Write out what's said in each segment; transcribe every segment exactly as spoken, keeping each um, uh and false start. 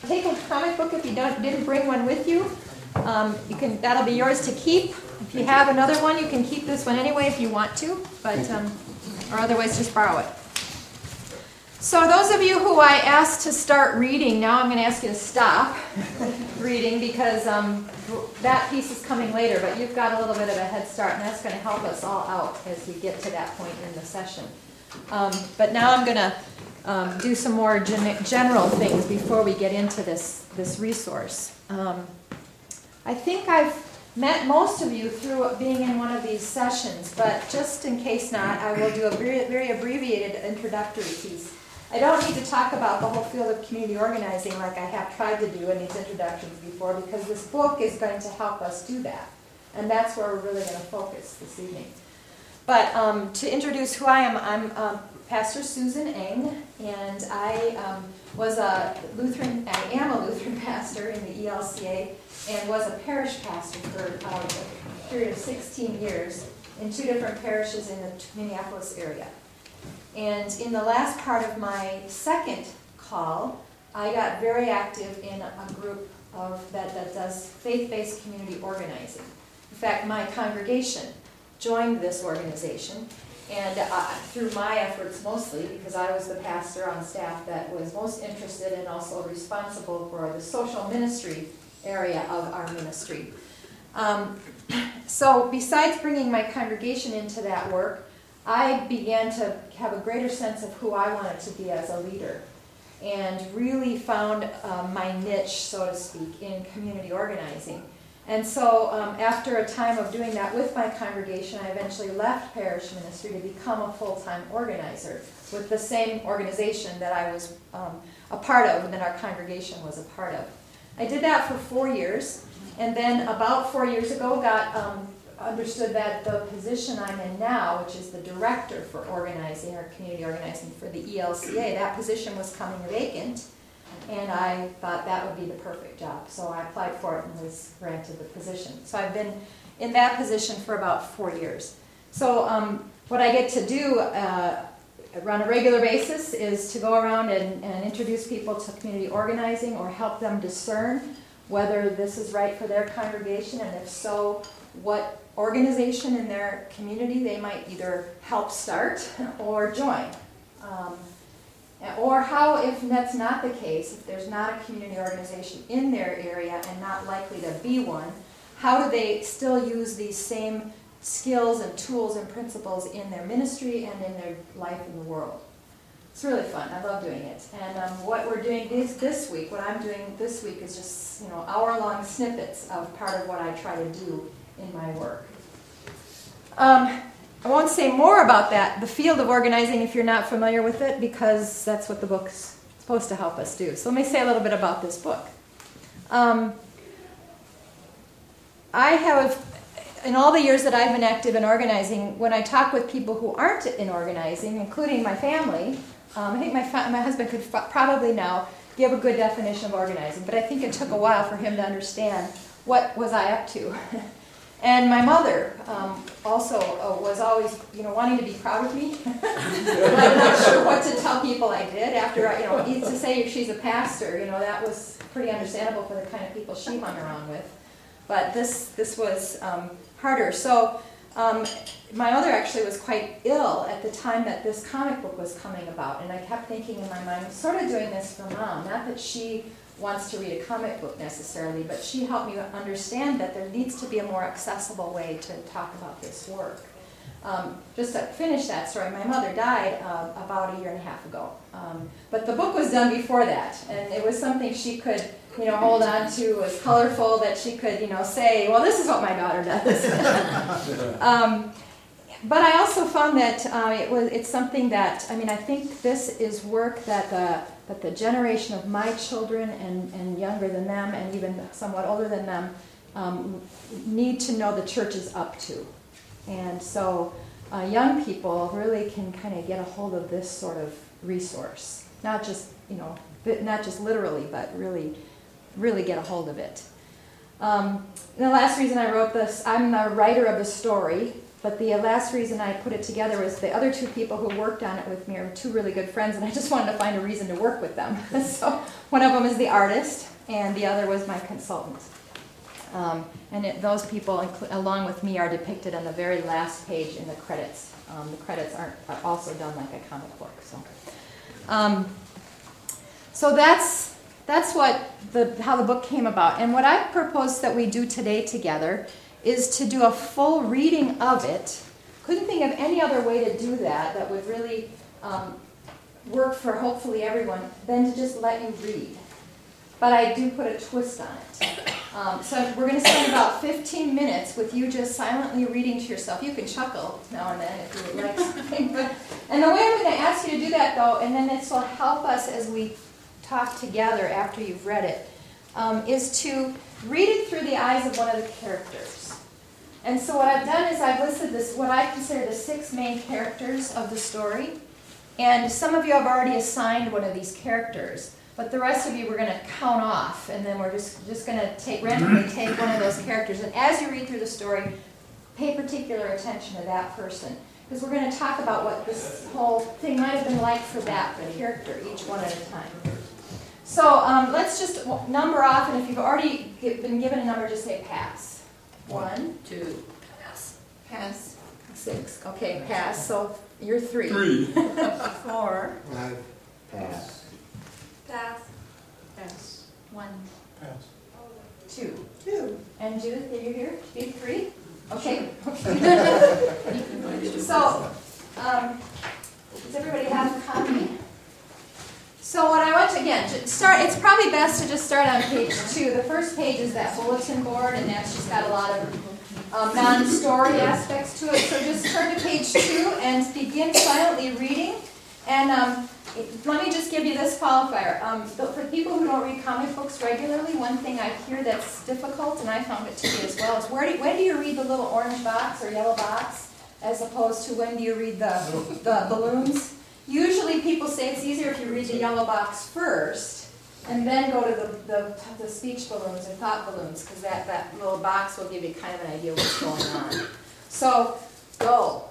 take a comic book if you don't didn't bring one with you. Um, you can that'll be yours to keep. If you have another one, you can keep this one anyway if you want to, but um, or otherwise just borrow it. So those of you who I asked to start reading, now I'm going to ask you to stop reading because um, that piece is coming later, but you've got a little bit of a head start, and that's going to help us all out as we get to that point in the session. Um, but now I'm going to um, do some more gen- general things before we get into this, this resource. Um, I think I've met most of you through being in one of these sessions, but just in case not, I will do a very, very abbreviated introductory piece. I don't need to talk about the whole field of community organizing like I have tried to do in these introductions before, because this book is going to help us do that. And that's where we're really going to focus this evening. But um, to introduce who I am, I'm um, Pastor Susan Eng, and I um, was a Lutheran, I am a Lutheran pastor in the E L C A, and was a parish pastor for uh, a period of sixteen years in two different parishes in the Minneapolis area. And in the last part of my second call, I got very active in a group of that, that does faith-based community organizing. In fact, my congregation joined this organization, and uh, through my efforts mostly, because I was the pastor on staff that was most interested and also responsible for the social ministry area of our ministry. Um, so besides bringing my congregation into that work, I began to have a greater sense of who I wanted to be as a leader, and really found uh, my niche, so to speak, in community organizing. And so um, after a time of doing that with my congregation, I eventually left parish ministry to become a full-time organizer with the same organization that I was um, a part of and that our congregation was a part of. I did that for four years, and then about four years ago got um, understood that the position I'm in now, which is the director for organizing or community organizing for the E L C A, that position was coming vacant, and I thought that would be the perfect job. So I applied for it and was granted the position. So I've been in that position for about four years. So um, what I get to do uh, on a regular basis is to go around and, and introduce people to community organizing or help them discern whether this is right for their congregation, and if so, what organization in their community they might either help start or join. Um, or how, if that's not the case, if there's not a community organization in their area and not likely to be one, how do they still use these same skills and tools and principles in their ministry and in their life in the world? It's really fun. I love doing it. And um, what we're doing this, this week, what I'm doing this week is just, you know, hour-long snippets of part of what I try to do in my work. Um, I won't say more about that, the field of organizing, if you're not familiar with it, because that's what the book's supposed to help us do. So let me say a little bit about this book. Um, I have, in all the years that I've been active in organizing, when I talk with people who aren't in organizing, including my family, um, I think my, fa- my husband could f- probably now give a good definition of organizing, but I think it took a while for him to understand what was I up to. And my mother um, also uh, was always, you know, wanting to be proud of me. I'm not sure what to tell people I did after, I, you know, to say she's a pastor, you know, that was pretty understandable for the kind of people she hung around with. But this this was um, harder. So um, my mother actually was quite ill at the time that this comic book was coming about, and I kept thinking in my mind, I'm sort of doing this for Mom. Not that she wants to read a comic book necessarily, but she helped me understand that there needs to be a more accessible way to talk about this work. Um, just to finish that story, my mother died uh, about a year and a half ago. Um, but the book was done before that, and it was something she could, you know, hold on to. It was colorful, that she could, you know, say, well, this is what my daughter does. um, but I also found that uh, it was it's something that, I mean, I think this is work that the that the generation of my children and, and younger than them and even somewhat older than them um, need to know the church is up to. And so uh, young people really can kind of get a hold of this sort of resource. Not just, you know, not just literally, but really, really get a hold of it. Um, and the last reason I wrote this, I'm the writer of the story, but the last reason I put it together was the other two people who worked on it with me are two really good friends, and I just wanted to find a reason to work with them. So one of them is the artist, and the other was my consultant. Um, and it, those people, incl- along with me, are depicted on the very last page in the credits. Um, the credits aren't are also done like a comic book. So, um, so that's that's what the how the book came about. And what I propose that we do today together is to do a full reading of it. Couldn't think of any other way to do that that would really um, work for hopefully everyone than to just let you read. But I do put a twist on it. Um, so we're going to spend about fifteen minutes with you just silently reading to yourself. You can chuckle now and then if you would like something. But, and the way I'm going to ask you to do that, though, and then this will help us as we talk together after you've read it, um, is to read it through the eyes of one of the characters. And so what I've done is I've listed this, what I consider the six main characters of the story. And some of you have already assigned one of these characters. But the rest of you, we're going to count off, and then we're just, just going to take randomly take one of those characters. And as you read through the story, pay particular attention to that person. Because we're going to talk about what this whole thing might have been like for that character, each one at a time. So um, let's just number off, and if you've already been given a number, just say pass. One, two, pass. Pass. Six. Okay, pass. So you're three. Three. Four. Five. Pass. Pass. Pass. One. Pass. Two. Two. And Judith, are you here? Be three? Okay. Okay. So, um, does everybody have a copy? So what I want to, again, to start, it's probably best to just start on page two. The first page is that bulletin board, and that's just got a lot of um, non-story aspects to it. So just turn to page two and begin silently reading. And um, let me just give you this qualifier. Um, for people who don't read comic books regularly, one thing I hear that's difficult, and I found it to be as well, is where do, when do you read the little orange box or yellow box as opposed to when do you read the, the balloons? Usually people say it's easier if you read the yellow box first and then go to the, the, the speech balloons or thought balloons, because that, that little box will give you kind of an idea what's going on. So, go.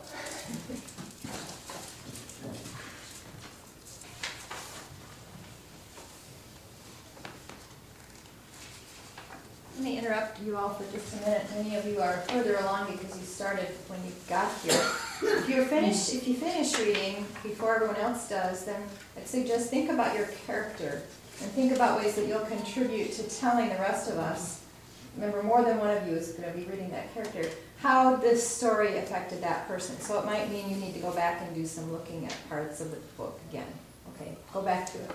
Let me interrupt you all for just a minute. Many of you are further along because you started when you got here. If you're finished, if you finish reading before everyone else does, then I'd suggest think about your character and think about ways that you'll contribute to telling the rest of us. Remember, more than one of you is going to be reading that character. How this story affected that person. So it might mean you need to go back and do some looking at parts of the book again. Okay, go back to it.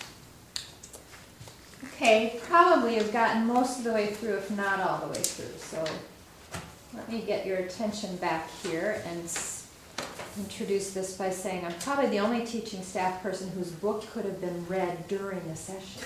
Okay, probably have gotten most of the way through, if not all the way through. So let me get your attention back here and s- introduce this by saying I'm probably the only teaching staff person whose book could have been read during a session.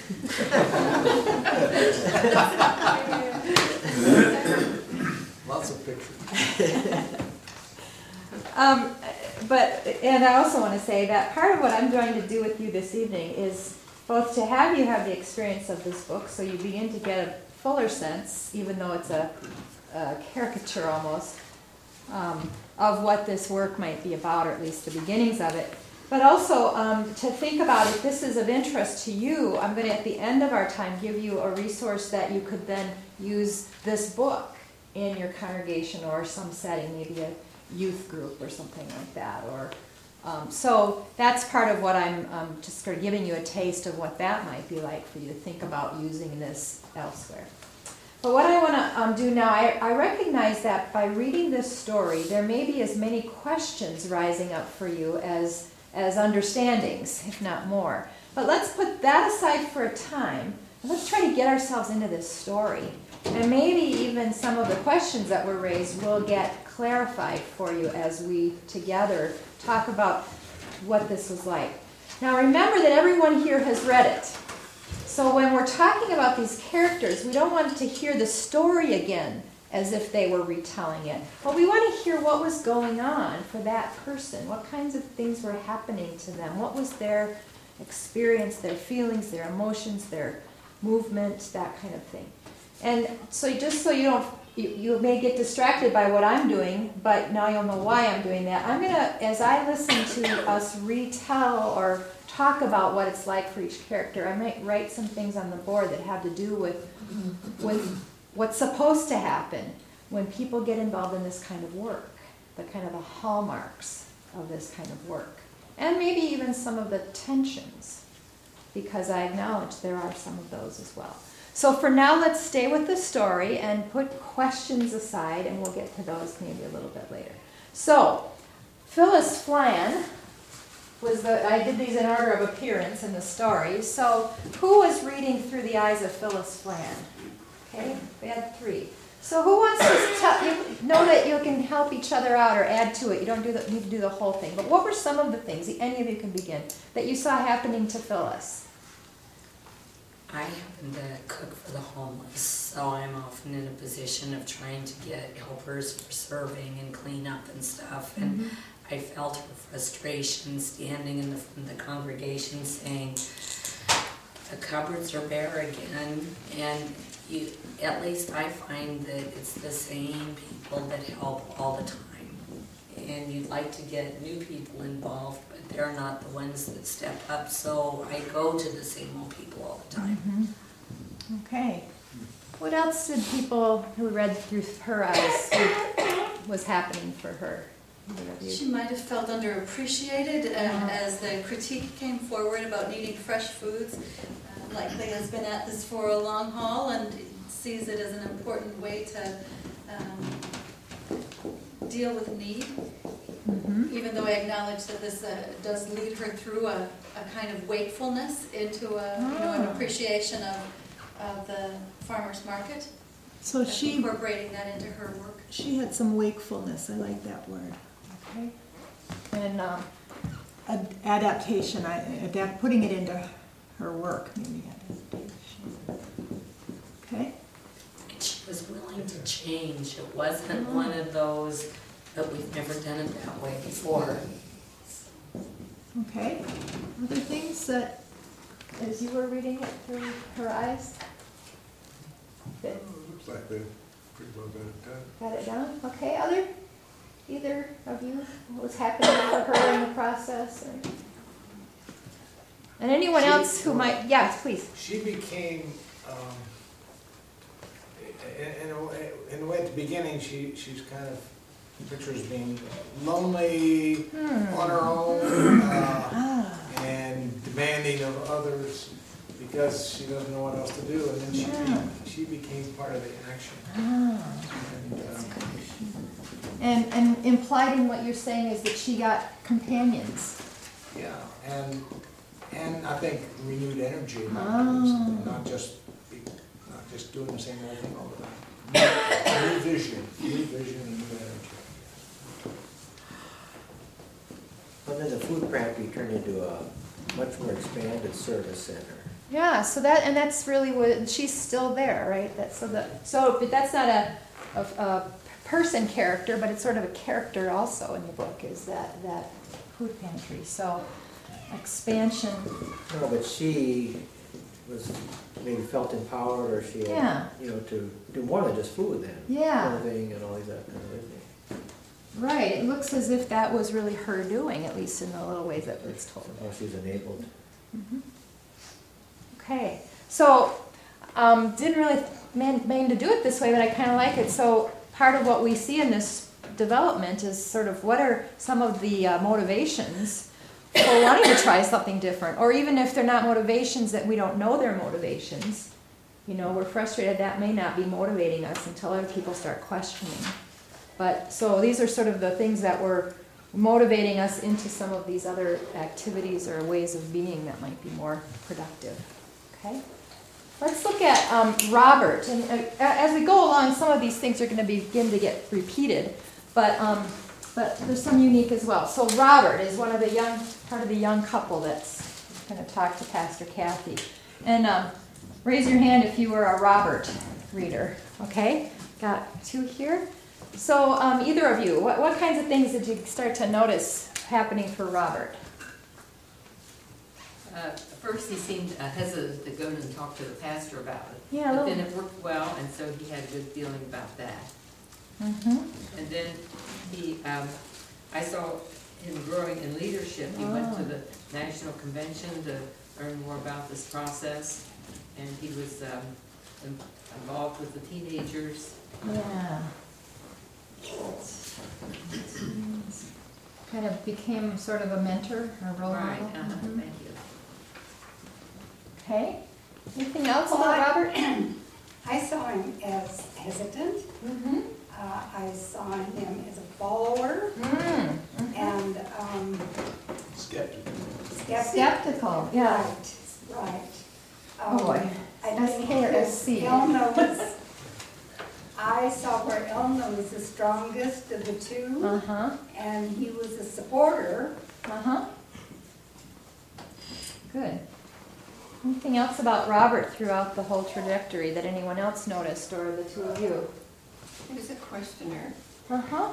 Lots of pictures. um, but, and I also want to say that part of what I'm going to do with you this evening is both to have you have the experience of this book so you begin to get a fuller sense, even though it's a, a caricature almost, um, of what this work might be about, or at least the beginnings of it. But also um, to think about if this is of interest to you, I'm going to, at the end of our time, give you a resource that you could then use this book in your congregation or some setting, maybe a youth group or something like that, or Um, so that's part of what I'm um, just sort of giving you a taste of what that might be like for you to think about using this elsewhere. But what I want to um, do now, I, I recognize that by reading this story, there may be as many questions rising up for you as, as understandings, if not more. But let's put that aside for a time, and let's try to get ourselves into this story. And maybe even some of the questions that were raised will get clarified for you as we together talk about what this was like. Now remember that everyone here has read it. So when we're talking about these characters, we don't want to hear the story again as if they were retelling it. But we want to hear what was going on for that person. What kinds of things were happening to them? What was their experience, their feelings, their emotions, their movement, that kind of thing. And so just so you don't, you, you may get distracted by what I'm doing, but now you'll know why I'm doing that. I'm gonna, as I listen to us retell or talk about what it's like for each character, I might write some things on the board that have to do with, with what's supposed to happen when people get involved in this kind of work, the kind of the hallmarks of this kind of work, and maybe even some of the tensions, because I acknowledge there are some of those as well. So for now, let's stay with the story and put questions aside, and we'll get to those maybe a little bit later. So, Phyllis Flan was the, I did these in order of appearance in the story. So, who was reading through the eyes of Phyllis Flan? Okay, we had three. So who wants to tell, you know that you can help each other out or add to it. You don't do the, need to do the whole thing. But what were some of the things, any of you can begin, that you saw happening to Phyllis? I happen to cook for the homeless, so I'm often in a position of trying to get helpers for serving and clean up and stuff. And mm-hmm. I felt her frustration standing in the front of the congregation saying, the cupboards are bare again, and you, at least I find that it's the same people that help all the time. And you'd like to get new people involved, but they're not the ones that step up, so I go to the same old people all the time. Mm-hmm. Okay. What else did people who read through her eyes was happening for her? She might have felt underappreciated, and uh-huh. as the critique came forward about needing fresh foods, uh, likely has been at this for a long haul and sees it as an important way to um, deal with need. Mm-hmm. Even though I acknowledge that this uh, does lead her through a, a kind of wakefulness into a, oh. you know, an appreciation of, of the farmer's market. So she incorporating that into her work. She had some wakefulness. I like that word. Okay. And um, Ad- adaptation. I adapt putting it into her work. Maybe adaptation. Okay. And she was willing to change. It wasn't mm-hmm. one of those, but we've never done it that way before. Okay. Other things that, as you were reading it through her eyes? That looks like they pretty well got it done. Got it down? Okay. Other? Either of you? What was happening for her in the process? Or? And anyone she, else who might, yes, please. She became, um, in, in, a way, in a way at the beginning, she, she's kind of pictures being lonely hmm. on her own uh, ah. and demanding of others because she doesn't know what else to do. And then she, yeah. be, she became part of the action. Ah. And, uh, and, and implied in what you're saying is that she got companions. Yeah, and and I think renewed energy, oh. not just not just doing the same old thing all the time. New, new vision, new vision, and new energy. Well, then the food pantry turned into a much more expanded service center. Yeah, so that and that's really what she's still there, right? That's so that so, but that's not a, a, a person character, but it's sort of a character also in the book. Is that that food pantry? So expansion. No, but she was maybe felt empowered, or she had, yeah. you know, to do more than just food then. Yeah. Clothing and all these that kind of thing. Right. It looks as if that was really her doing, at least in the little ways that it's told. Well, she's enabled. Mm-hmm. Okay. So um, didn't really mean, mean to do it this way, but I kind of like it. So part of what we see in this development is sort of what are some of the uh, motivations for wanting to try something different, or even if they're not motivations that we don't know they're motivations, you know, we're frustrated, that may not be motivating us until other people start questioning. But so these are sort of the things that were motivating us into some of these other activities or ways of being that might be more productive. Okay? Let's look at um, Robert. And uh, as we go along, some of these things are going to begin to get repeated, but um, but there's some unique as well. So Robert is one of the young, part of the young couple that's going to talk to Pastor Kathy. And um, raise your hand if you were a Robert reader. Okay? Got two here. So um, either of you, what, what kinds of things did you start to notice happening for Robert? Uh, the first he seemed uh, hesitant to go and talk to the pastor about it. Yeah, a But then little. it worked well, and so he had a good feeling about that. Mm-hmm. And then he, um, I saw him growing in leadership. He went to Oh. the national convention to learn more about this process, and he was um, in- involved with the teenagers. Yeah. Kind of became sort of a mentor or role Right, model. uh-huh, Mhm. thank you. Okay. Anything else Well, about I- Robert? I saw him as hesitant. Mm-hmm. Uh, I saw him as a follower Mm. and um, Skeptical. skeptic. Skeptical, yeah. Right, right. Oh Um, boy. I S think K or that S C? Elna was, I saw where Elna was the strongest of the two, Uh-huh, and he was a supporter. uh-huh. Good. Anything else about Robert throughout the whole trajectory that anyone else noticed, or the two of you? He was a questioner. Uh-huh.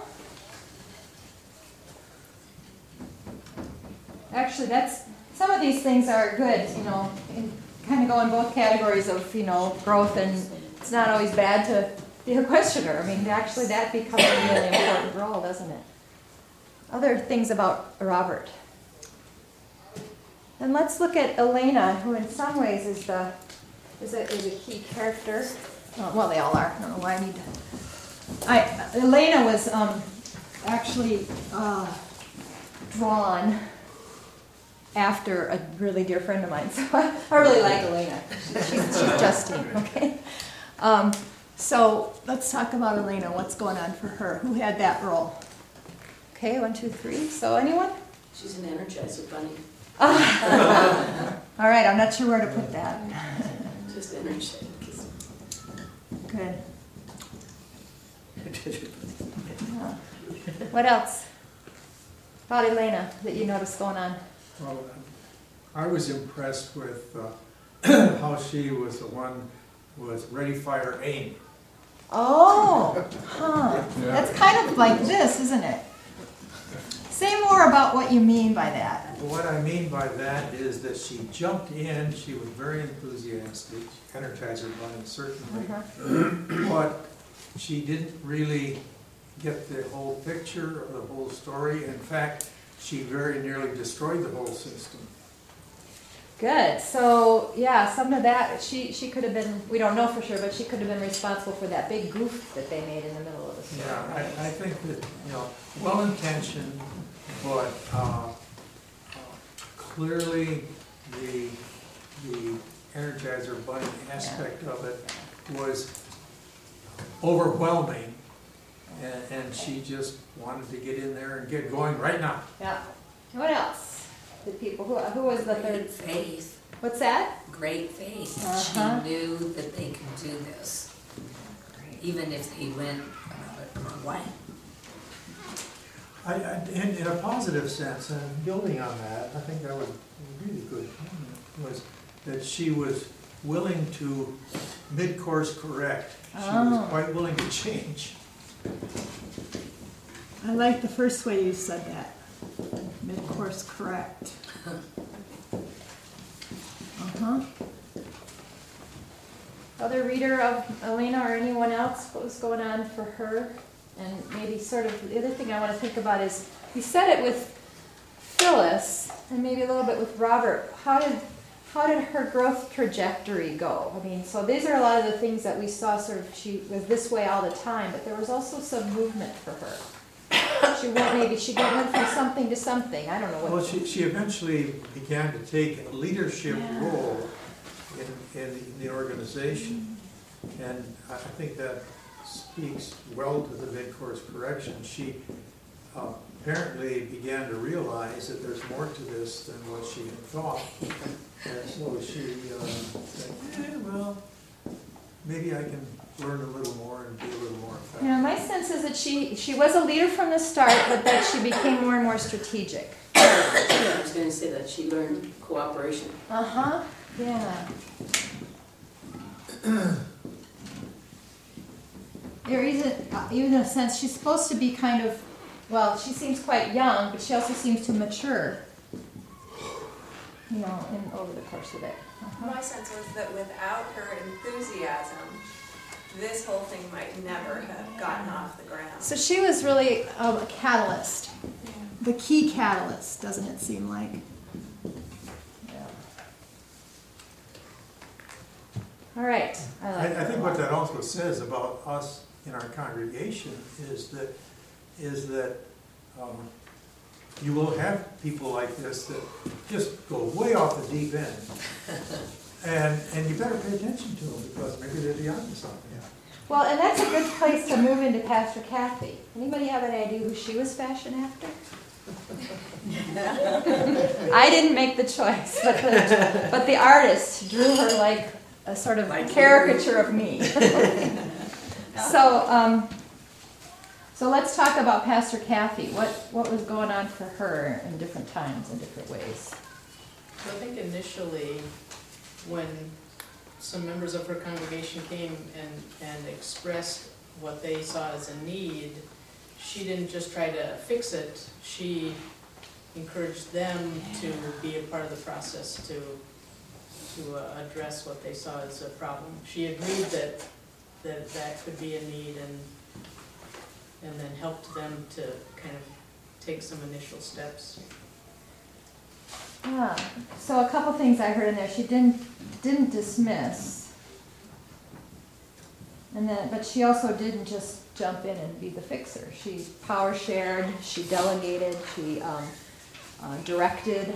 Actually, that's, some of these things are good, you know, and kind of go in both categories of, you know, growth, and it's not always bad to be a questioner. I mean, actually, that becomes a really important role, doesn't it? Other things about Robert. And let's look at Elena, who in some ways is the, is a, is a key character. Oh, well, they all are. I don't know why I need to. I, Elena was um, actually uh, drawn after a really dear friend of mine. So I, I really like Elena. She's, she's Justine, okay? Um, so let's talk about Elena. What's going on for her? Who had that role? Okay, one, two, three. So anyone? She's an Energizer bunny. All right, I'm not sure where to put that. Just energetic. Good. Yeah. What else about Elena that you noticed going on? Well, I was impressed with uh, how she was the one who was ready, fire, aim. Oh, huh. That's kind of like this, isn't it? Say more about what you mean by that. What I mean by that is that she jumped in, she was very enthusiastic, energized her bunny certainly, Uh-huh. but she didn't really get the whole picture or the whole story. In fact, she very nearly destroyed the whole system. Good. So, yeah, some of that, she, she could have been, we don't know for sure, but she could have been responsible for that big goof that they made in the middle of the story. Yeah, I, I think that, you know, well-intentioned, but uh, clearly the, the Energizer Bunny aspect of it was overwhelming, and, and she just wanted to get in there and get going right now. Yeah. What else? The people, who, who was the Great third? faith, What's that? great faith. Uh-huh. She knew that they could do this, even if they went about it the wrong way. I, I, in, in a positive sense, and building on that, I think that was a really good point, was that she was willing to mid-course correct. She Oh. was quite willing to change. I like the first way you said that. Mid-course correct. Uh-huh. Other reader of Elena or anyone else, what was going on for her? And maybe sort of, the other thing I want to think about is, we said it with Phyllis, and maybe a little bit with Robert. How did, how did her growth trajectory go? I mean, so these are a lot of the things that we saw sort of, she was this way all the time, but there was also some movement for her. She went, maybe she went from something to something, I don't know what. Well, she, she eventually began to take a leadership Yeah. role in, in the organization. And I I think that speaks well to the mid-course correction. She uh, apparently began to realize that there's more to this than what she had thought. And so she uh, said, eh, well, maybe I can learn a little more and be a little more effective. You know, my sense is that she, she was a leader from the start, but that she became more and more strategic. I was going to say that she learned cooperation. Uh-huh, yeah. There isn't, uh, even in a sense, she's supposed to be kind of, well, she seems quite young, but she also seems to mature. you know, in, over the course of it. Uh-huh. My sense was that without her enthusiasm, this whole thing might never have gotten off the ground. So she was really um, a catalyst. The key catalyst, doesn't it seem like? All right. I, like I, I think what that also says about us in our congregation is that, is that um, you will have people like this that just go way off the deep end. And, and you better pay attention to them because maybe they're the onto something. Well, and that's a good place to move into Pastor Kathy. Anybody have any idea who she was fashioned after? I didn't make the choice, but the, but the artist drew her like a sort of like caricature you. Of me. so, um, so let's talk about Pastor Kathy. What what was going on for her in different times, in different ways? So I think initially, when some members of her congregation came and, and expressed what they saw as a need, she didn't just try to fix it. She encouraged them to be a part of the process to to uh, address what they saw as a problem. She agreed that that that could be a need, and and then helped them to kind of take some initial steps. Yeah. So a couple things I heard in there. She didn't didn't dismiss, and then but she also didn't just jump in and be the fixer. She power shared. She delegated. She um, uh, directed.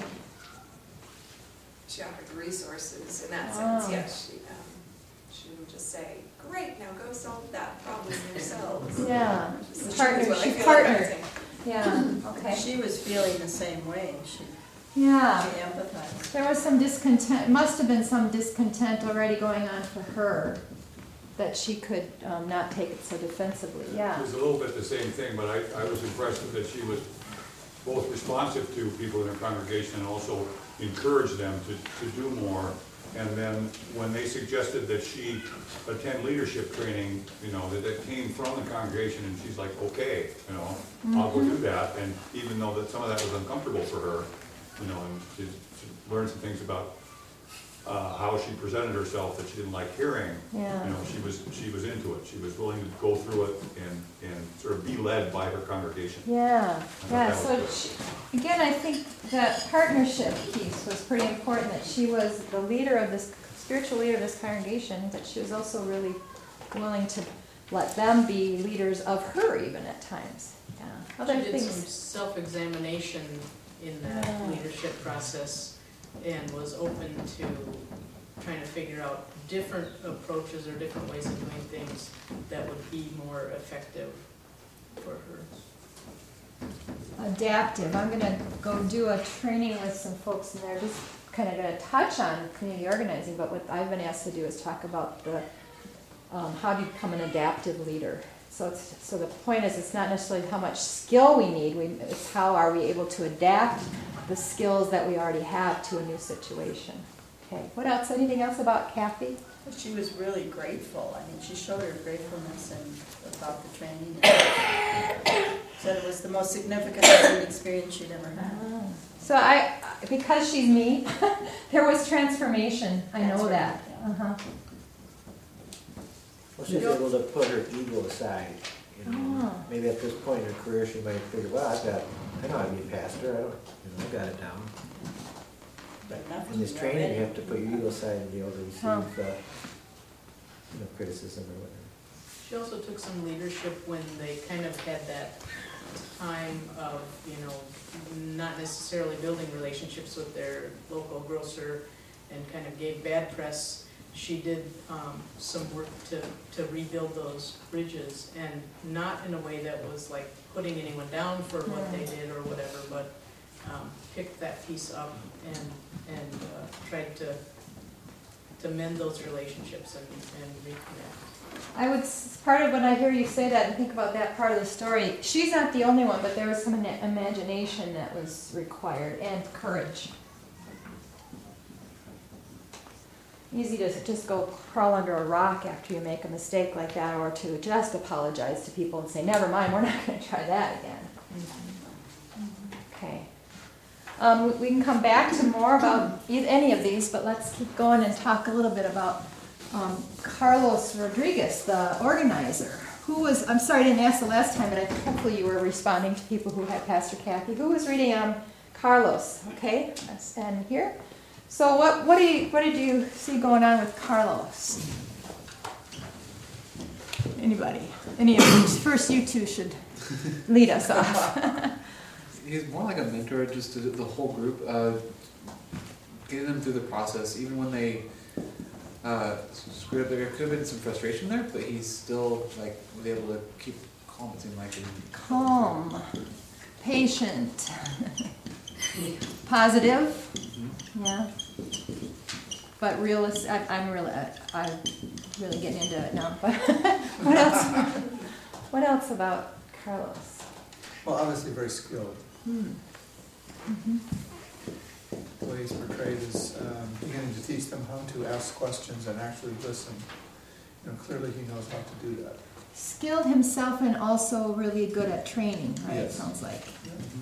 She offered resources in that Oh. sense. Yes, she um, she didn't just say, "Great, now go solve that problem yourselves." Yeah. Just Partner. what I She feel like partnered. I'm saying. Yeah. Okay. She was feeling the same way. She, Yeah. she empathized. There was some discontent, must have been some discontent already going on for her, that she could um, not take it so defensively, It yeah. was a little bit the same thing, but I, I was impressed that she was both responsive to people in her congregation and also encouraged them to, to do more. And then when they suggested that she attend leadership training, you know, that it came from the congregation, and she's like, okay, you know, I'll go do that. And even though that some of that was uncomfortable for her, you know, and she, she learned some things about uh, how she presented herself that she didn't like hearing. Yeah. You know, she was she was into it. She was willing to go through it and, and sort of be led by her congregation. Yeah, thought yeah, that was so good. she, again, I think that partnership piece was pretty important, that she was the leader of this, spiritual leader of this congregation, but she was also really willing to let them be leaders of her even at times. Yeah. Other She did some things, self-examination in that Yeah. leadership process and was open to trying to figure out different approaches or different ways of doing things that would be more effective for her. adaptive, I'm gonna go do a training with some folks, and they're just kind of gonna touch on community organizing, but what I've been asked to do is talk about the, um, how do you become an adaptive leader? So it's, so the point is, it's not necessarily how much skill we need, we, it's how are we able to adapt the skills that we already have to a new situation. Okay, what else, anything else about Kathy? She was really grateful. I mean, she showed her gratefulness and about the training. Said it was the most significant learning experience she'd ever had. Ah. So I, because she's me, there was transformation, I know that. Uh-huh. Well, she's able to put her ego aside, you know. Oh. Maybe at this point in her career, she might figure, well, I've got, I know how to be a pastor, I don't, you know, I got it down. But in this training, you have to put your ego aside and be able to receive, Huh. uh, you know, criticism or whatever. She also took some leadership when they kind of had that time of, you know, not necessarily building relationships with their local grocer and kind of gave bad press. She did um, some work to, to rebuild those bridges, and not in a way that was like putting anyone down for what they did or whatever, but um, picked that piece up and, and uh, tried to, to mend those relationships and, and reconnect. I would, s- part of when I hear you say that and think about that part of the story, she's not the only one, but there was some ina- imagination that was required, and courage. Easy to just go crawl under a rock after you make a mistake like that, or to just apologize to people and say, never mind, we're not going to try that again. Okay. Um, we- we can come back to more about e- any of these, but let's keep going and talk a little bit about um, Carlos Rodriguez, the organizer. Who was, I'm sorry I didn't ask the last time, but I think hopefully you were responding to people who had Pastor Kathy. Who was reading um, Carlos, okay? And here. So what, what, do you, what did you see going on with Carlos? Anybody? Any of you? First, you two should lead us off. He's more like a mentor just to the whole group, uh, getting them through the process, even when they uh, screwed up. There could have been some frustration there, but he's still like was able to keep calm. It seemed like and Calm, patient, positive, mm-hmm. yeah. But realist, I, I'm really, I, I'm really getting into it now. But what else? What else about Carlos? Well, obviously very skilled. Hmm. Mm-hmm. The way he's portrayed is um, beginning to teach them how to ask questions and actually listen. You know, clearly he knows how to do that. Skilled himself and also really good at training, right? Yes. It sounds like. Mm-hmm.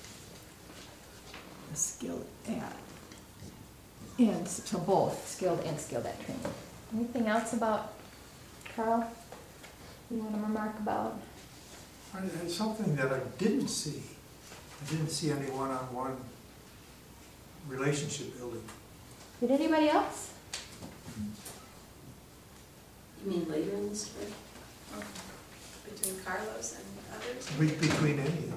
Skilled at. And so both, skilled and skilled at training. Anything else about Carl you want to remark about? I- It's something that I didn't see. I didn't see any one-on-one relationship building. Did anybody else? You mean later in the story? Between Carlos and others. Be- Between any of them.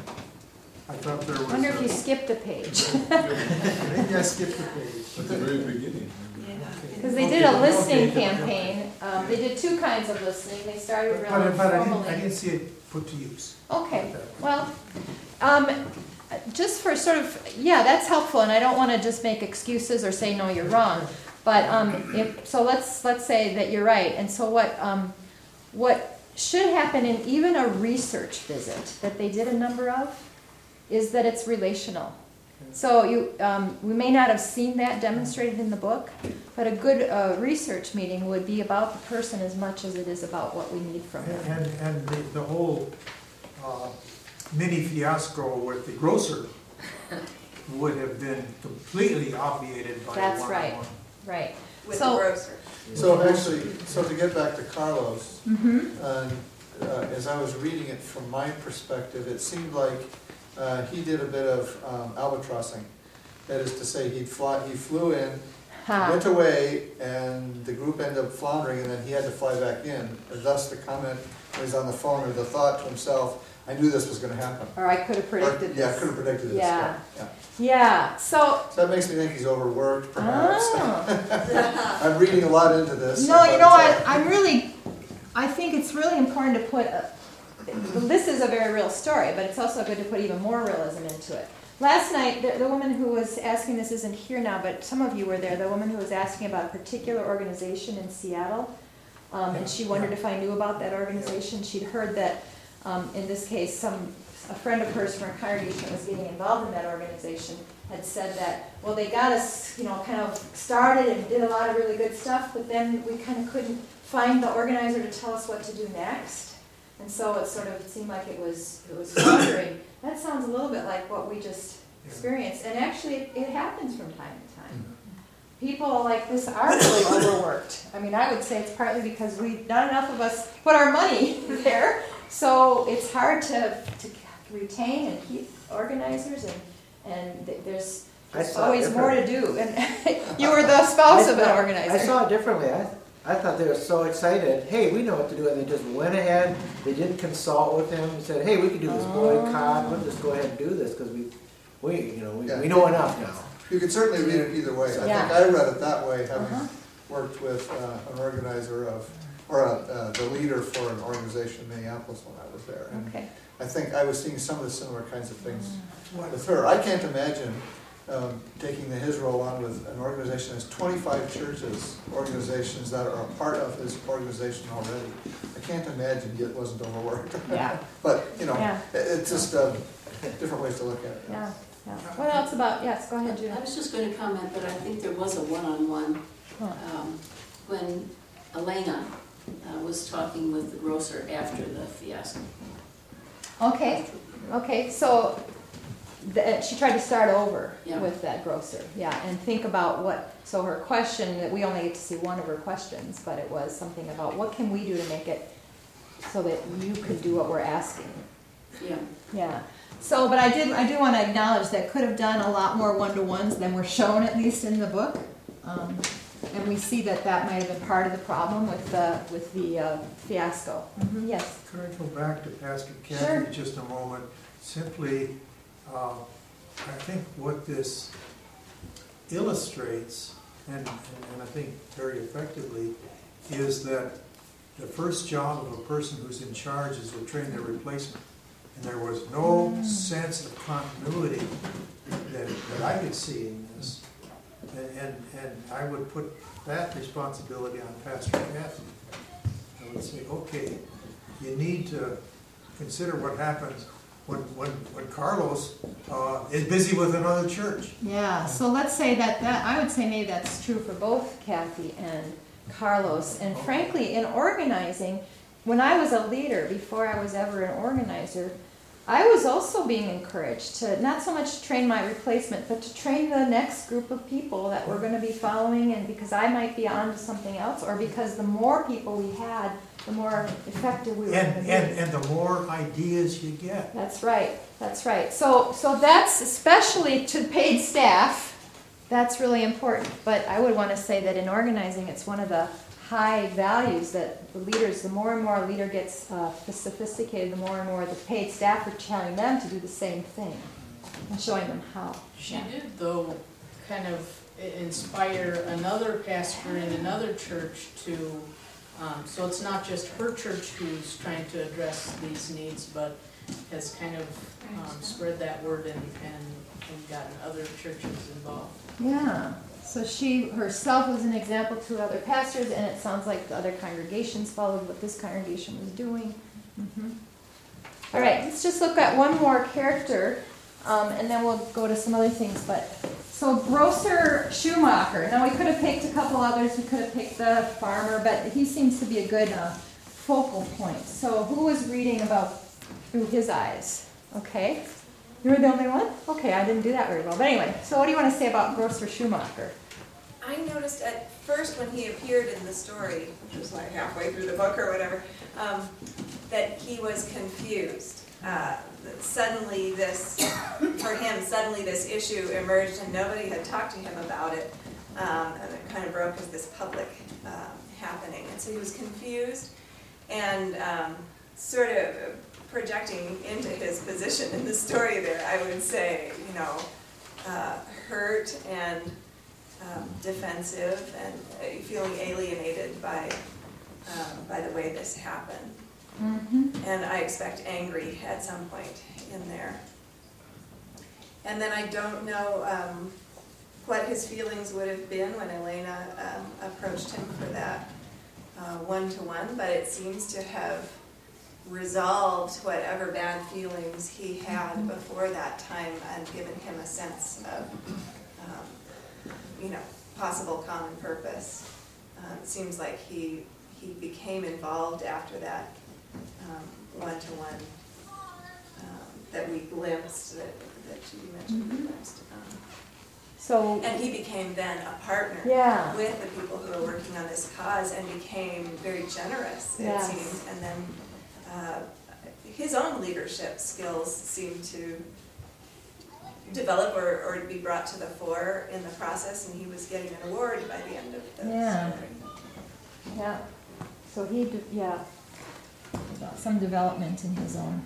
I thought there I was. wonder if a- you skipped a page. Maybe I skipped the page. At the very beginning. Because they did a listening campaign. Um, they did two kinds of listening. They started But, really but I didn't, I formally. didn't see it put to use. Okay, well, um, just for sort of, yeah, that's helpful, and I don't want to just make excuses or say, no, you're wrong. But, um, if, so let's, let's say that you're right. And so what, um, what should happen in even a research visit that they did a number of is that it's relational. So you, um, we may not have seen that demonstrated in the book, but a good uh, research meeting would be about the person as much as it is about what we need from them. And, and the, the whole uh, mini fiasco with the grocer would have been completely obviated by That's one right. on one. Right. With So- the grocer. So actually, so to get back to Carlos, Mm-hmm. and uh, as I was reading it from my perspective, it seemed like uh, he did a bit of um, albatrossing. That is to say, he'd fly, he flew in, went away, and the group ended up floundering, and then he had to fly back in. And thus the comment when he's on the phone, or the thought to himself, I knew this was going to happen. Or I could have predicted Or- this. Yeah, I could have predicted this. Yeah. yeah. Yeah, so, So that makes me think he's overworked, perhaps. oh. I'm reading a lot into this. No, you but, know uh, what, I'm really, I think it's really important to put, a, this is a very real story, but it's also good to put even more realism into it. Last night, the, the woman who was asking this isn't here now, but some of you were there, the woman who was asking about a particular organization in Seattle, um, and she wondered if I knew about that organization. She'd heard that, um, in this case, some a friend of hers from her congregation that was getting involved in that organization had said that, well, they got us, you know, kind of started and did a lot of really good stuff, but then we kind of couldn't find the organizer to tell us what to do next. And so it sort of seemed like it was it was wandering. That sounds a little bit like what we just experienced. And actually, it, it happens from time to time. People like this are really overworked. I mean, I would say it's partly because we not enough of us put our money there. So it's hard to, to retain and keep organizers, and, and th- there's, I there's saw it always more to different. do. And you were the spouse I of an thought- organizer. I saw it differently. I, I thought they were so excited. Hey, we know what to do. And they just went ahead. They didn't consult with him and said, hey, we can do this boycott. We'll just go ahead and do this because we, we, you know, we, Yeah. we know enough now. You could certainly read it either way. I Yeah. think I read it that way, having Uh-huh. worked with uh, an organizer of, or a, uh, the leader for an organization in Minneapolis when I was there. And Okay. I think I was seeing some of the similar kinds of things with her. I can't imagine um, taking the, his role on with an organization that's twenty-five churches, organizations that are a part of his organization already. I can't imagine it wasn't overworked. Yeah. But, you know, Yeah. it- it's just um, different ways to look at it. Yeah. Yeah. What else about, yes, go ahead, I Judith. was just going to comment that I think there was a one-on-one Huh. um, when Elena uh, was talking with the grocer after the fiasco. Okay, okay, so the, she tried to start over Yeah. with that grocer, yeah, and think about what, so her question, that we only get to see one of her questions, but it was something about what can we do to make it so that you could do what we're asking. Yeah. Yeah. So, but I did, I do want to acknowledge that could have done a lot more one-to-ones than were shown, at least in the book. Um, and we see that that might have been part of the problem with the, with the uh, fiasco. Mm-hmm. Yes? Could I go back to Pastor Sure. Kathy just a moment? Simply, uh, I think what this illustrates, and, and, and I think very effectively, is that the first job of a person who's in charge is to train their replacement. And there was no mm. sense of continuity that, that I could see in this. And, and, and I would put that responsibility on Pastor Kathy. I would say, okay, you need to consider what happens when, when, when Carlos uh, is busy with another church. Yeah, so let's say that, that, I would say maybe that's true for both Kathy and Carlos. And frankly, in organizing, when I was a leader, before I was ever an organizer, I was also being encouraged to not so much train my replacement, but to train the next group of people that we're going to be following, and because I might be on to something else, or because the more people we had, the more effective we were going to And, be. and, and the more ideas you get. That's right, that's right. So, so that's especially to paid staff, that's really important. But I would want to say that in organizing, it's one of the high values that the leaders, the more and more a leader gets uh, sophisticated, the more and more the paid staff are telling them to do the same thing and showing them how. She Yeah. did, though, kind of i- inspire another pastor in another church to, um, so it's not just her church who's trying to address these needs, but has kind of um, spread that word and, and, and gotten other churches involved. Yeah. So she herself was an example to other pastors, and it sounds like the other congregations followed what this congregation was doing. Mm-hmm. All right, let's just look at one more character, um, and then we'll go to some other things. But so Grocer Schumacher. Now we could have picked a couple others. We could have picked the farmer, but he seems to be a good uh, focal point. So who was reading about through his eyes? Okay. You were the only one? Okay, I didn't do that very well. But anyway, so what do you want to say about Grocer Schumacher? I noticed at first when he appeared in the story, which was like halfway through the book or whatever, um, that he was confused. Uh, that suddenly this, for him, suddenly this issue emerged and nobody had talked to him about it. Um, and it kind of broke as this public um, happening. And so he was confused and um, sort of projecting into his position in the story there, I would say, you know, uh, hurt and um, defensive and uh, feeling alienated by um, by the way this happened. Mm-hmm. And I expect angry at some point in there. And then I don't know um, what his feelings would have been when Elena um, approached him for that uh, one-to-one, but it seems to have resolved whatever bad feelings he had before that time and given him a sense of, um, you know, possible common purpose. Uh, it seems like he he became involved after that um, one-to-one um, that we glimpsed, that, that you mentioned Mm-hmm. we glimpsed. Um, So, and he became then a partner yeah. with the people who were working on this cause and became very generous, it Yes. seems, and then Uh, his own leadership skills seem to develop or, or be brought to the fore in the process, and he was getting an award by the end of the Yeah. story. Yeah. So he, d- yeah, some development in his own.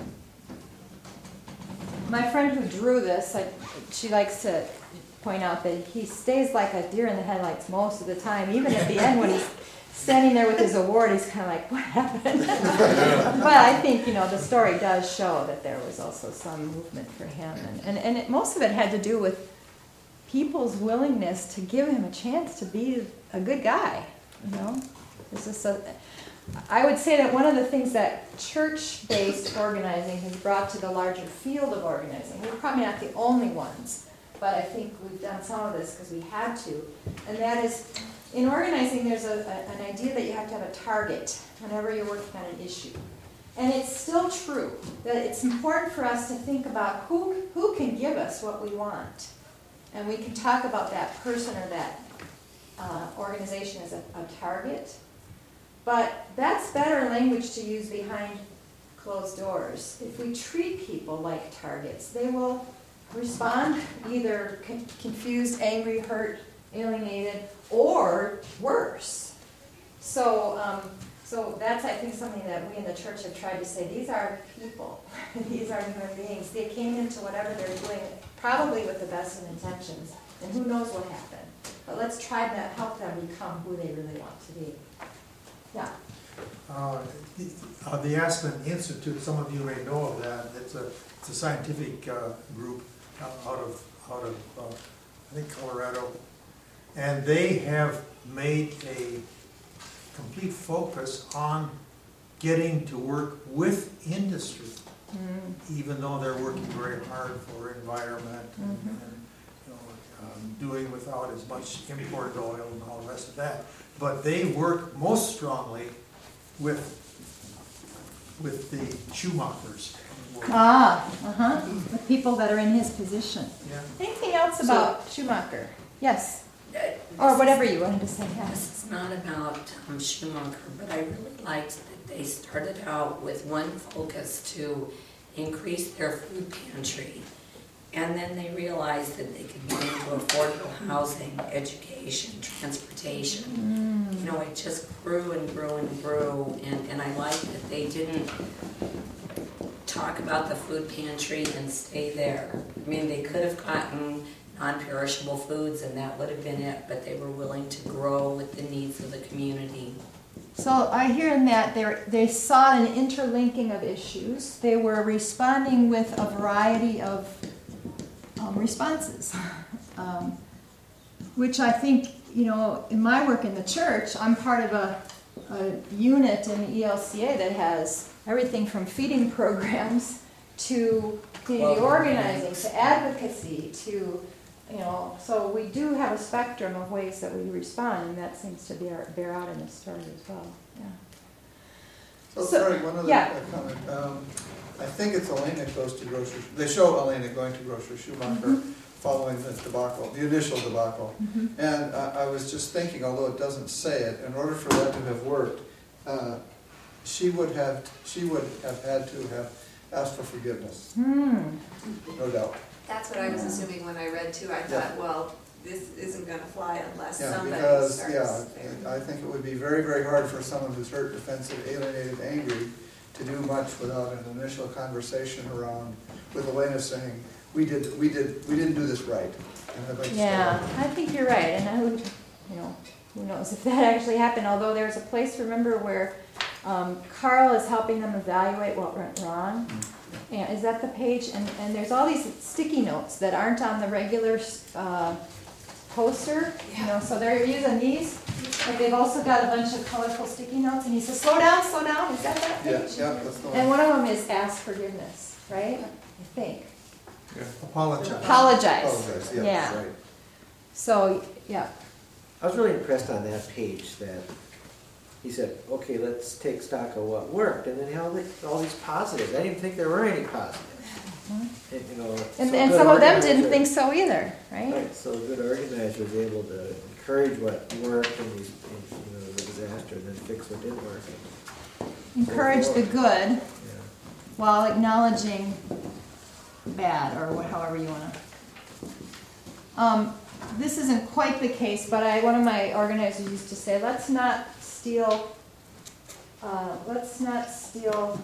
My friend who drew this, I, she likes to point out that he stays like a deer in the headlights most of the time, even at the end when he's standing there with his award, he's kind of like, what happened? But I think, you know, the story does show that there was also some movement for him. And, and, and it, most of it had to do with people's willingness to give him a chance to be a good guy, you know? This is a, I would say that one of the things that church-based organizing has brought to the larger field of organizing, we're probably not the only ones, but I think we've done some of this because we had to, and that is, in organizing, there's a, a, an idea that you have to have a target whenever you're working on an issue. And it's still true that it's important for us to think about who, who can give us what we want. And we can talk about that person or that uh, organization as a, a target. But that's better language to use behind closed doors. If we treat people like targets, they will respond either con- confused, angry, hurt, alienated, or worse. So, um, so that's, I think, something that we in the church have tried to say. These are people. These are human beings. They came into whatever they're doing probably with the best of intentions, and who knows what happened. But let's try to help them become who they really want to be. Yeah. Uh, the- uh, The Aspen Institute, some of you may know of that. It's a, it's a scientific uh, group uh, out of, out of uh, I think Colorado. And they have made a complete focus on getting to work with industry, mm. even though they're working very hard for environment and, mm-hmm. and you know, um, doing without as much imported oil and all the rest of that. But they work most strongly with with the Schumachers. Ah, uh-huh. The people that are in his position. Yeah. Anything else about so, Schumacher? Yes. Uh, or whatever you wanted to say. Yeah. This is not about um, Schumacher, but I really liked that they started out with one focus to increase their food pantry. And then they realized that they could get into affordable housing, education, transportation. Mm. You know, it just grew and grew and grew. And, and I like that they didn't talk about the food pantry and stay there. I mean, they could have gotten non-perishable foods and that would have been it, but they were willing to grow with the needs of the community. So I hear in that they they saw an interlinking of issues. They were responding with a variety of um, responses, um, which I think, you know, in my work in the church, I'm part of a, a unit in the E L C A that has everything from feeding programs to community organizing to advocacy to, you know, so we do have a spectrum of ways that we respond, and that seems to bear, bear out in this story as well. Yeah. So, So, sorry, one other yeah. comment. Um, I think it's Elaine that goes to grocery, they show Elaine going to grocery Schumacher Mm-hmm. following the debacle, the initial debacle. Mm-hmm. And I, I was just thinking, although it doesn't say it, in order for that to have worked, uh, she would have, she would have had to have asked for forgiveness, Hmm. no doubt. That's what I was assuming when I read too. I Yeah. thought, well, this isn't gonna fly unless Yeah, somebody because, starts. yeah, I think it would be very, very hard for someone who's hurt, defensive, alienated, angry, to do much without an initial conversation around, with Elena saying, we did, we did, we didn't do this right. And I'd like to Yeah, start. I think you're right, and I would, you know, who knows if that actually happened, although there's a place, remember, where um, Carl is helping them evaluate what went wrong. And is that the page? And, and there's all these sticky notes that aren't on the regular uh, poster, you know, so they're using these, but they've also got a bunch of colorful sticky notes, and he says, slow down, slow down, is that that Yeah, page? yeah, that's the And one. one of them is ask forgiveness, right? I think. Apologize. Apologize. Apologize, yeah, Yeah. right. So, yeah. I was really impressed on that page that he said, okay, let's take stock of what worked, and then how they, all these positives. I didn't think there were any positives. And, you know, And, so and good some of them didn't organizer- think so either, right? Right, so a good organizer was able to encourage what worked in these, in, you know, the disaster, and then fix what didn't work. Encourage the good Yeah. while acknowledging bad, or what, however you want to. Um, this isn't quite the case, but I, one of my organizers used to say, let's not steal, uh, let's not steal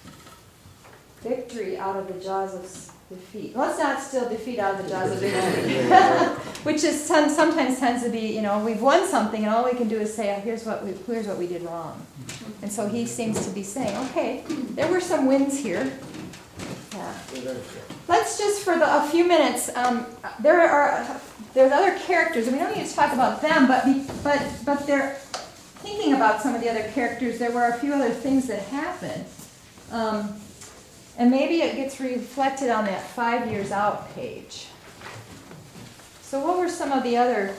victory out of the jaws of s- defeat. Let's not steal defeat out of the jaws of victory. Which is some, sometimes tends to be, you know, we've won something and all we can do is say, oh, here's what we, here's what we did wrong. And so he seems to be saying, okay, there were some wins here. Yeah. Let's just, for the, a few minutes, um, there are, there's other characters, and we don't need to talk about them, but, be, but, but they're thinking about some of the other characters. There were a few other things that happened. Um, and maybe it gets reflected on that five years out page. So what were some of the other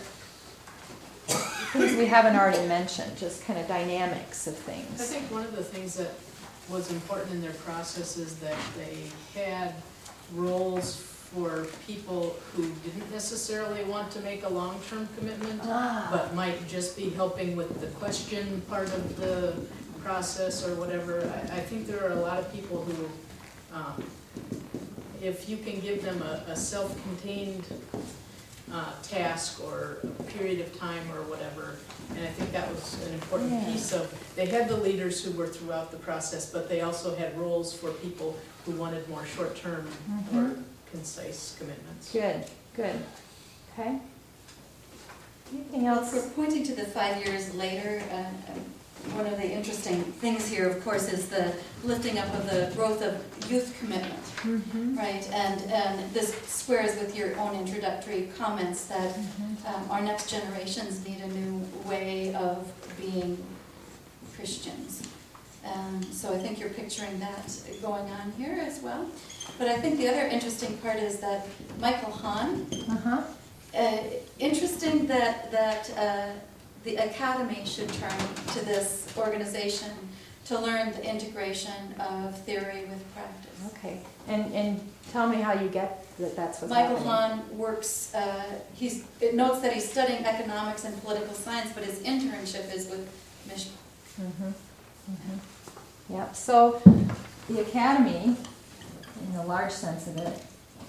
things we haven't already mentioned, just kind of dynamics of I things? think one of the things that was important in their process is that they had roles for people who didn't necessarily want to make a long-term commitment, Ah. but might just be helping with the question part of the process or whatever. I, I think there are a lot of people who, um, if you can give them a, a self-contained uh, task or a period of time or whatever, and I think that was an important Yeah. piece of, they had the leaders who were throughout the process, but they also had roles for people who wanted more short-term or Mhm. concise commitments. Good, good. Okay. Anything else? We're pointing to the five years later. Uh, uh, one of the interesting things here, of course, is the lifting up of the growth of youth commitment, Mm-hmm. right? And and this squares with your own introductory comments that Mm-hmm. um, our next generations need a new way of being Christians. Um, so I think you're picturing that going on here as well. But I think the other interesting part is that Michael Hahn, Uh-huh. uh, interesting that, that uh, the academy should turn to this organization to learn the integration of theory with practice. Okay. And, and tell me how you get that that's what's Michael happening. Hahn works, uh, he's, it notes that he's studying economics and political science, but his internship is with Mishma. Mm-hmm. Mm-hmm. Yep. So the academy, in the large sense of it,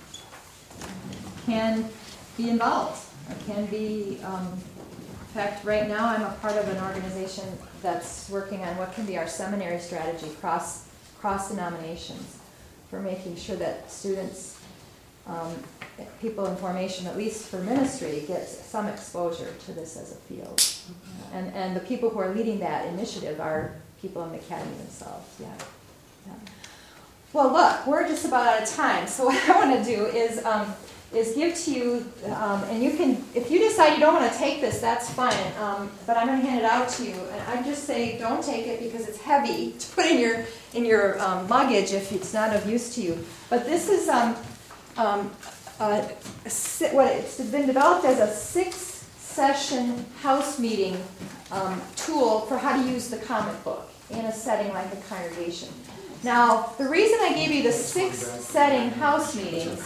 can be involved. It can be, um, in fact, right now I'm a part of an organization that's working on what can be our seminary strategy cross cross denominations for making sure that students, um, people in formation, at least for ministry, get some exposure to this as a field. And and the people who are leading that initiative are people in the academy themselves. Yeah. yeah. Well, look, we're just about out of time. So what I want to do is um, is give to you, um, and you can, if you decide you don't want to take this, that's fine. Um, but I'm going to hand it out to you, and I just say don't take it because it's heavy to put in your in your um, luggage if it's not of use to you. But this is um, um, uh, what it's been developed as a six-session house meeting um, tool for how to use the comic book in a setting like a congregation. Now, the reason I gave you the six setting house meetings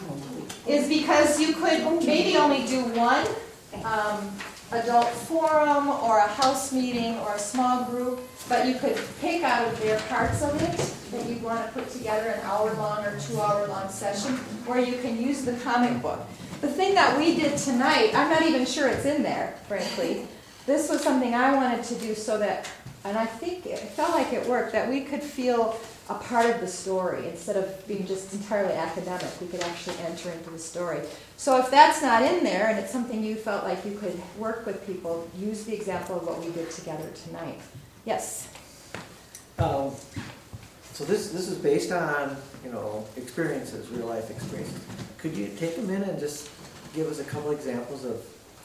is because you could maybe only do one um, adult forum or a house meeting or a small group, but you could pick out of there parts of it that you want to put together an hour-long or two-hour-long session where you can use the comic book. The thing that we did tonight, I'm not even sure it's in there, frankly. This was something I wanted to do so that, and I think it felt like it worked, that we could feel a part of the story instead of being just entirely academic. We could actually enter into the story. So if that's not in there and it's something you felt like you could work with people, use the example of what we did together tonight. Yes? Um, so this this is based on, you know, experiences, real life experiences. Could you take a minute and just give us a couple examples of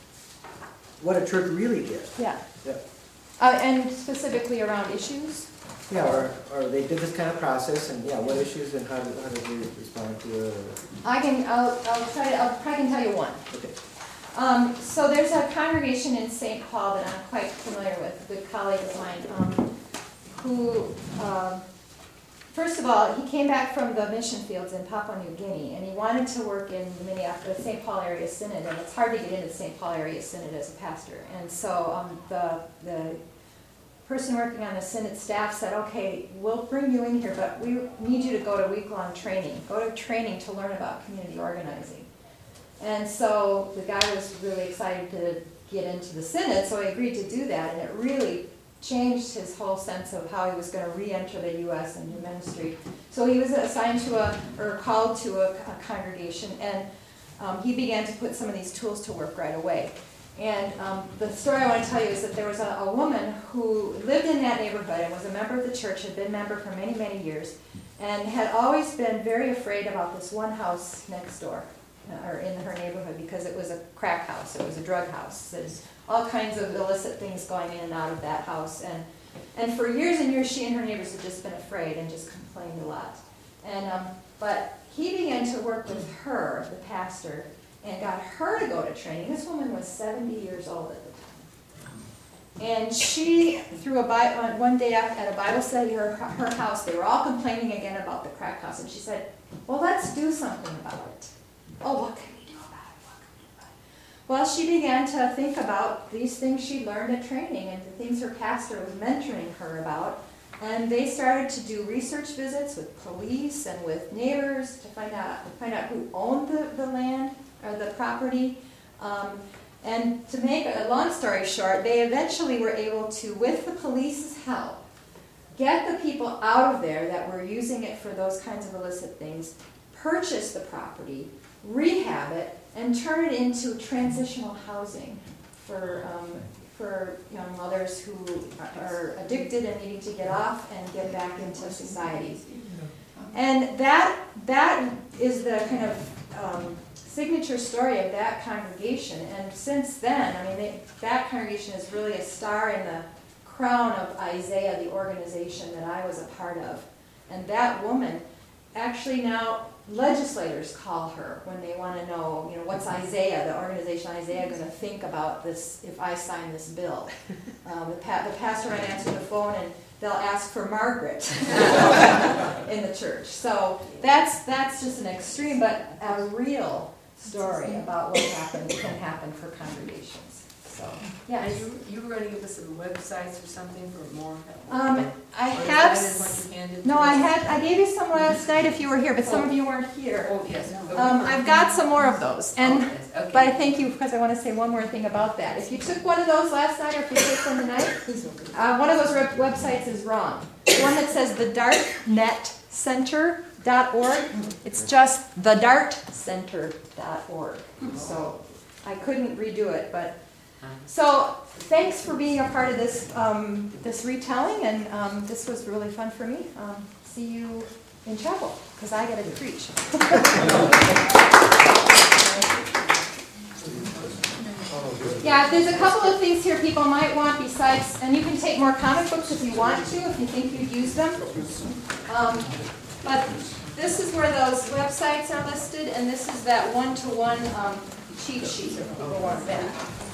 what a church really did? Yeah. Yeah. Uh, and specifically around issues? Yeah, or, or they did this kind of process, and yeah, what issues and how did, how did you respond to it? Or... I can, I'll, I'll try to, I'll, I can tell you one. Okay. Um, so there's a congregation in Saint Paul that I'm quite familiar with, a good colleague of mine, um, who, um, first of all, he came back from the mission fields in Papua New Guinea, and he wanted to work in the Minneapolis, the Saint Paul Area Synod, and it's hard to get into the Saint Paul Area Synod as a pastor. And so um, the, the person working on the Synod staff said, okay, we'll bring you in here, but we need you to go to week-long training. Go to training to learn about community organizing. And so the guy was really excited to get into the Synod, so he agreed to do that, and it really changed his whole sense of how he was going to re-enter the U S and do ministry. So he was assigned to a, or called to a, a congregation, and um, he began to put some of these tools to work right away. And um, the story I want to tell you is that there was a, a woman who lived in that neighborhood and was a member of the church, had been a member for many, many years, and had always been very afraid about this one house next door, uh, or in her neighborhood, because it was a crack house, it was a drug house. There's all kinds of illicit things going in and out of that house. And, and for years and years, she and her neighbors had just been afraid and just complained a lot. And um, but he began to work with her, the pastor, and got her to go to training. This woman was seventy years old at the time. And she, through a Bi- uh, one day at at a Bible study at her, her house, they were all complaining again about the crack house. And she said, well, let's do something about it. Oh, what can we do about it? What can we do about it? Well, she began to think about these things she learned at training and the things her pastor was mentoring her about. And they started to do research visits with police and with neighbors to find out find out who owned the, the land or the property. Um, and to make a long story short, they eventually were able to, with the police's help, get the people out of there that were using it for those kinds of illicit things, purchase the property, rehab it, and turn it into transitional housing for um, for young mothers who are addicted and needing to get off and get back into society. And that that is the kind of um, signature story of that congregation. And since then, I mean, they, that congregation is really a star in the crown of Isaiah, the organization that I was a part of. And that woman, actually now legislators call her when they want to know, you know, what's Isaiah, the organization Isaiah, going to think about this if I sign this bill. Um, the, pa- the pastor might answer the phone and they'll ask for Margaret in the church. So that's that's just an extreme, but a real story about what happened can happen for congregations. So, yeah. And you, you were gonna give us some websites or something for more? Um, I Or is have, that in what you handed no, to I us? had, I gave you some last night if you were here, but some of you weren't here. Oh, yes. Um, I've got some more of those, and, Okay, okay. but I thank you, because I want to say one more thing about that. If you took one of those last night, or if you took one tonight, uh, one of those rep- websites is wrong. The one that says the dart net center dot org, it's just the dart center dot org. So I couldn't redo it, but, so thanks for being a part of this, um, this retelling, and um, this was really fun for me. Um, see you in chapel, because I get to preach. Yeah, there's a couple of things here people might want besides, and you can take more comic books if you want to, if you think you'd use them. Um, but this is where those websites are listed, and this is that one-to-one um, cheat sheet if people want that.